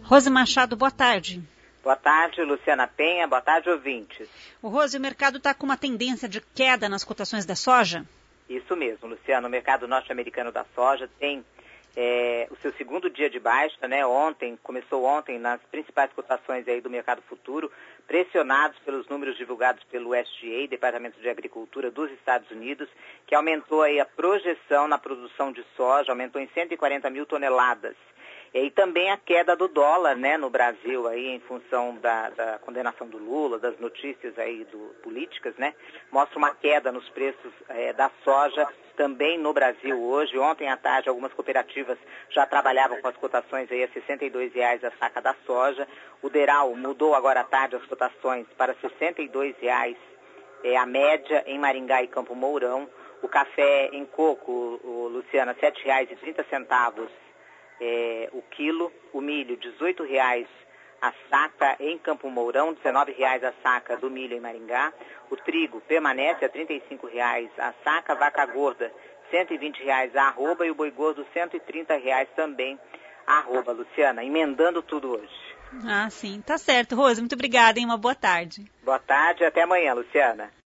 Rose Machado, boa tarde. Boa tarde, Luciana Penha. Boa tarde, ouvintes. Rose, o mercado está com uma tendência de queda nas cotações da soja? Isso mesmo, Luciana. O mercado norte-americano da soja tem o seu segundo dia de baixa, né? Começou ontem nas principais cotações aí do mercado futuro, pressionados pelos números divulgados pelo USDA, Departamento de Agricultura dos Estados Unidos, que aumentou aí a projeção na produção de soja, aumentou em 140 mil toneladas. E também a queda do dólar, né, no Brasil, aí, em função da condenação do Lula, das notícias aí políticas, né, mostra uma queda nos preços da soja também no Brasil hoje. Ontem à tarde, algumas cooperativas já trabalhavam com as cotações aí a R$ 62,00 a saca da soja. O DERAL mudou agora à tarde as cotações para R$ 62,00 a média em Maringá e Campo Mourão. O café em coco, Luciana, R$ 7,30 o quilo, o milho R$ 18,00 a saca em Campo Mourão, R$ 19,00 a saca do milho em Maringá. O trigo permanece a R$ 35,00 a saca, vaca gorda R$ 120,00 a arroba e o boi gordo R$ 130,00 também a arroba, Luciana, emendando tudo hoje. Ah, sim, tá certo, Rose, muito obrigada, hein? Uma boa tarde. Boa tarde, até amanhã, Luciana.